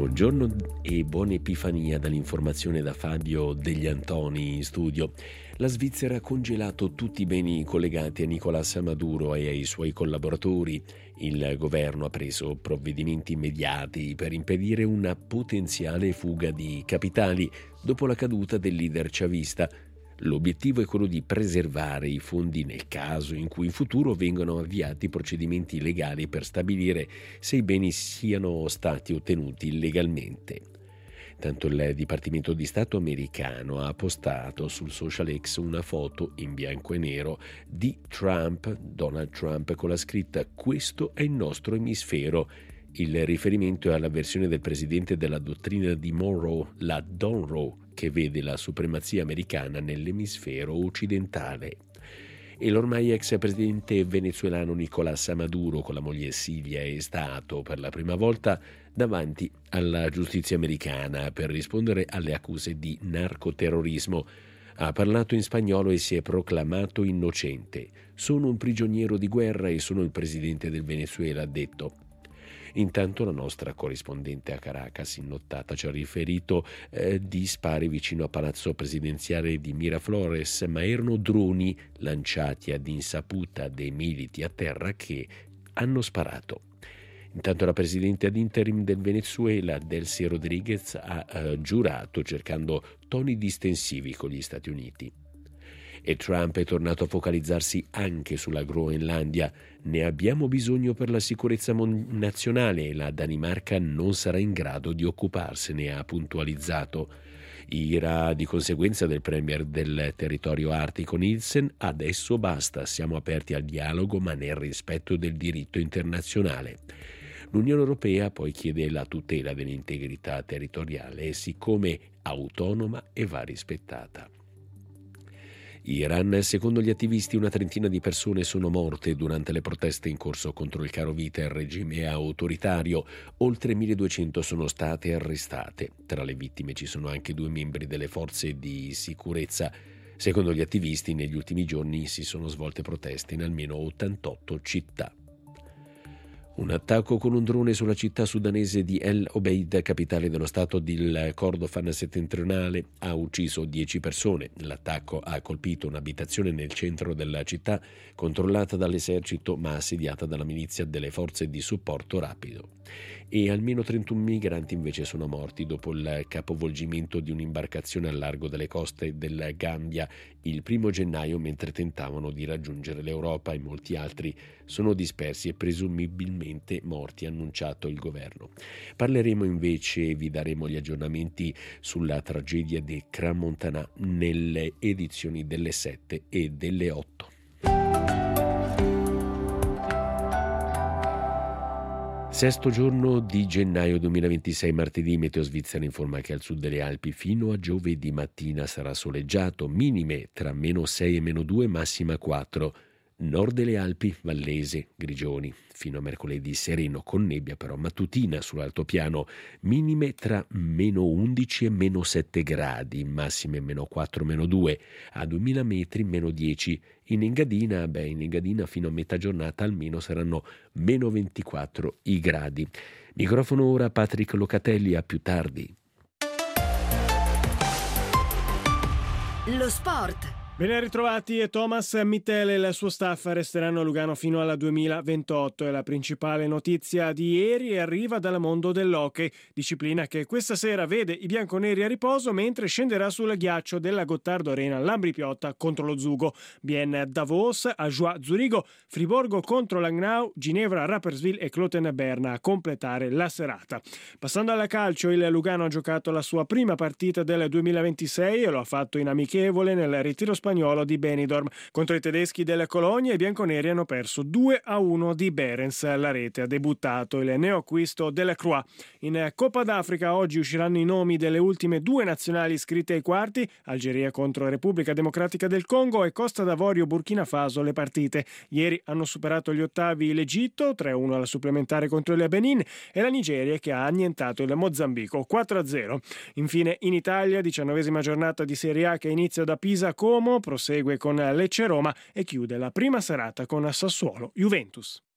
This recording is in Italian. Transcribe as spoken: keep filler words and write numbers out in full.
Buongiorno e buona Epifania dall'informazione da Fabio Degli Antoni in studio. La Svizzera ha congelato tutti i beni collegati a Nicolás Maduro e ai suoi collaboratori. Il governo ha preso provvedimenti immediati per impedire una potenziale fuga di capitali dopo la caduta del leader chavista. L'obiettivo è quello di preservare i fondi nel caso in cui in futuro vengano avviati procedimenti legali per stabilire se i beni siano stati ottenuti illegalmente. Tanto il Dipartimento di Stato americano ha postato sul social X una foto in bianco e nero di Trump, Donald Trump, con la scritta «Questo è il nostro emisfero». Il riferimento è alla versione del presidente della dottrina di Monroe, la Monroe, che vede la supremazia americana nell'emisfero occidentale. E l'ormai ex presidente venezuelano Nicolás Maduro con la moglie Silvia è stato per la prima volta davanti alla giustizia americana per rispondere alle accuse di narcoterrorismo. Ha parlato in spagnolo e si è proclamato innocente. «Sono un prigioniero di guerra e sono il presidente del Venezuela», ha detto. Intanto la nostra corrispondente a Caracas in nottata ci ha riferito eh, di spari vicino a Palazzo Presidenziale di Miraflores, ma erano droni lanciati ad insaputa dei militi a terra che hanno sparato. Intanto la presidente ad interim del Venezuela, Delcy Rodriguez, ha eh, giurato cercando toni distensivi con gli Stati Uniti. E Trump è tornato a focalizzarsi anche sulla Groenlandia. Ne abbiamo bisogno per la sicurezza mon- nazionale e la Danimarca non sarà in grado di occuparsene, ha puntualizzato. Ira di conseguenza del premier del territorio artico Nielsen: adesso basta, siamo aperti al dialogo ma nel rispetto del diritto internazionale. L'Unione Europea poi chiede la tutela dell'integrità territoriale, siccome autonoma e va rispettata. Iran, secondo gli attivisti, una trentina di persone sono morte durante le proteste in corso contro il caro vita e il regime autoritario. Oltre milleduecento sono state arrestate. Tra le vittime ci sono anche due membri delle forze di sicurezza. Secondo gli attivisti, negli ultimi giorni si sono svolte proteste in almeno ottantotto città. Un attacco con un drone sulla città sudanese di El Obeid, capitale dello stato del Kordofan settentrionale, ha ucciso dieci persone. L'attacco ha colpito un'abitazione nel centro della città, controllata dall'esercito ma assediata dalla milizia delle forze di supporto rapido. E almeno trentuno migranti invece sono morti dopo il capovolgimento di un'imbarcazione al largo delle coste del Gambia il primo gennaio mentre tentavano di raggiungere l'Europa, e molti altri sono dispersi e presumibilmente morti, ha annunciato il governo. Parleremo invece e vi daremo gli aggiornamenti sulla tragedia di Crans-Montana nelle edizioni delle sette e delle otto. Sesto giorno di gennaio duemilaventisei, martedì. Meteo Svizzera informa che al sud delle Alpi fino a giovedì mattina sarà soleggiato, minime tra meno sei e meno due, massima quattro. Nord delle Alpi, Vallese, Grigioni, fino a mercoledì sereno con nebbia però mattutina sull'altopiano, minime tra meno undici e meno sette gradi, massime meno quattro, meno due, a duemila metri meno dieci. In Engadina, beh, in Engadina fino a metà giornata almeno saranno meno ventiquattro i gradi. Microfono ora a Patrick Locatelli, a più tardi. Lo sport. Ben ritrovati. E Thomas Mittel e il suo staff resteranno a Lugano fino al duemilaventotto. È la principale notizia di ieri e arriva dal mondo dell'hockey, disciplina che questa sera vede i bianconeri a riposo mentre scenderà sul ghiaccio della Gottardo Arena Lambri Piotta contro lo Zugo, Bien Davos, Ajoie Zurigo, Friborgo contro Langnau, Ginevra, Rapperswil e Kloten Berna a completare la serata. Passando alla calcio, il Lugano ha giocato la sua prima partita del duemilaventisei e lo ha fatto in amichevole nel ritiro spagnolo di Benidorm. Contro i tedeschi del Colonia i bianconeri hanno perso due a uno di Berens. La rete ha debuttato il neoacquisto della Croix. In Coppa d'Africa oggi usciranno i nomi delle ultime due nazionali iscritte ai quarti: Algeria contro Repubblica Democratica del Congo e Costa d'Avorio Burkina Faso le partite. Ieri hanno superato gli ottavi l'Egitto tre a uno alla supplementare contro il Benin e la Nigeria che ha annientato il Mozambico quattro a zero. Infine in Italia, diciannovesima giornata di Serie A che inizia da Pisa Como, prosegue con Lecce Roma e chiude la prima serata con Sassuolo Juventus.